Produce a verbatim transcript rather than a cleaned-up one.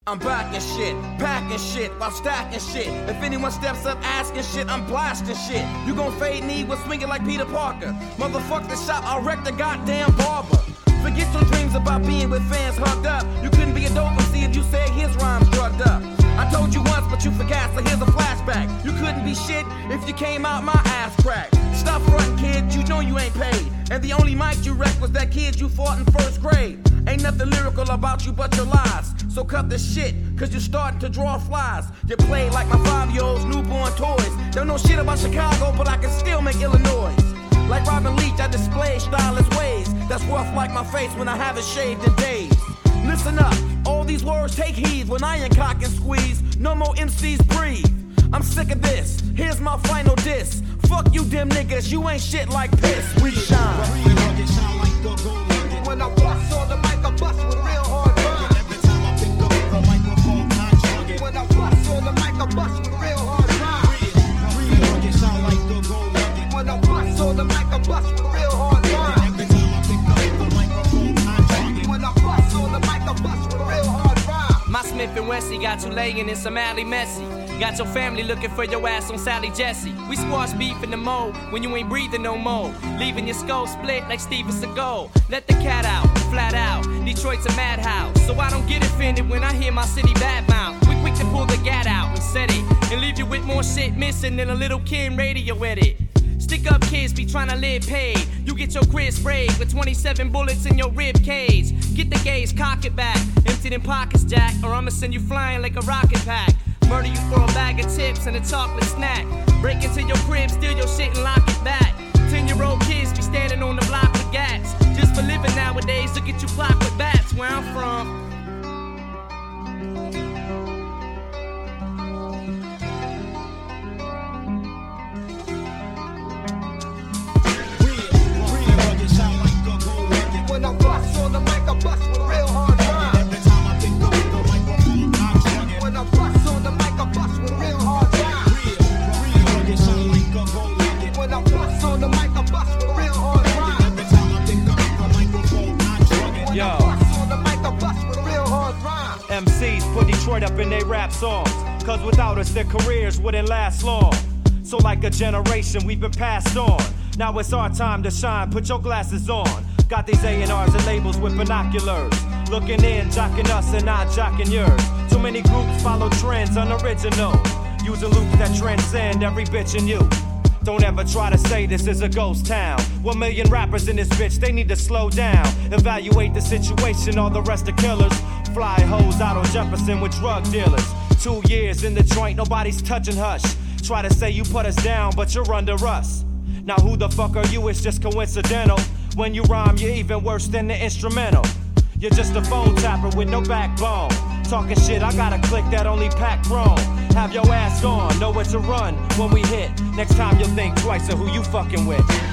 I'm backing shit, packing shit, while stacking shit. If anyone steps up asking shit, I'm blasting shit. You gon' fade me with swinging like Peter Parker. Motherfuck the shop, I'll wreck the goddamn barber. Forget your dreams about being with fans hugged up. You couldn't be a dope M C if you said his rhymes drugged up. I told you once, but you forgot, so here's a flashback. You couldn't be shit if you came out my ass crack. Stop frontin', kid, you know you ain't paid. And the only mic you wrecked was that kid you fought in first grade. Ain't nothing lyrical about you but your lies. So cut the shit, cause you're starting to draw flies. You play like my five-year-old's newborn toys. Don't know shit about Chicago, but I can still make Illinois. Like Robin Leach, I display stylish ways. That's rough like my face when I haven't shaved in days. Listen up, all these words take heed when I ain't cock and squeeze. No more M Cs breathe. I'm sick of this, here's my final diss. Fuck you dim niggas, you ain't shit like piss. We shine. When I bust on the mic, I bust with real hard rhymes. Every time I pick up the microphone, I target. When I bust on the mic, I bust with real hard rhymes. Real, you sound like the gold nugget. When I bust on the mic, I bust with real hard rhymes. Every time I pick up the microphone, I target. When I bust on the mic, I bust with real hard rhymes. My Smith and Wessie got you laying in some alley messy. Got your family looking for your ass on Sally Jesse. We squash beef in the mold when you ain't breathing no more. Leaving your skull split like Steven Seagal. Let the cat out, flat out. Detroit's a madhouse, so I don't get offended when I hear my city badmouth. We quick to pull the gat out and set it, and leave you with more shit missing than a little Kim radio edit. Stick up kids be trying to live paid. You get your grid sprayed with twenty-seven bullets in your rib cage. Get the gauge, cock it back. Empty them pockets, Jack, or I'ma send you flying like a rocket pack. Murder you for a bag of chips and a chocolate snack. Break into your crib, steal your shit and lock it back. Ten-year-old kids be standing on the block with gats. Just for living nowadays, look at you clock with bats. Where I'm from. When I bust on the mic, I bust with real hard rhymes. Every time I pick up the microphone, I target. When I bust on the mic, I bust with real hard rhymes. Real, real, you sound like a gold nugget. When I bust on the mic, I bust with real hard rhymes. Every time I pick up the microphone, I target. When I bust on the mic, I bust with real hard rhymes. M Cs put Detroit up in their rap songs, cause without us their careers wouldn't last long. So like a generation we've been passed on. Now it's our time to shine, put your glasses on. Got these A and R's and labels with binoculars. Looking in, jocking us and not jocking yours. Too many groups follow trends, unoriginal. Using loops that transcend every bitch in you. Don't ever try to say this is a ghost town. One million rappers in this bitch, they need to slow down. Evaluate the situation, all the rest are killers. Fly hoes out on Jefferson with drug dealers. Two years in the joint, nobody's touching hush. Try to say you put us down, but you're under us. Now who the fuck are you? It's just coincidental. When you rhyme, you're even worse than the instrumental. You're just a phone tapper with no backbone. Talking shit, I got a click that only pack chrome. Have your ass gone, know where to run when we hit. Next time you'll think twice of who you fucking with.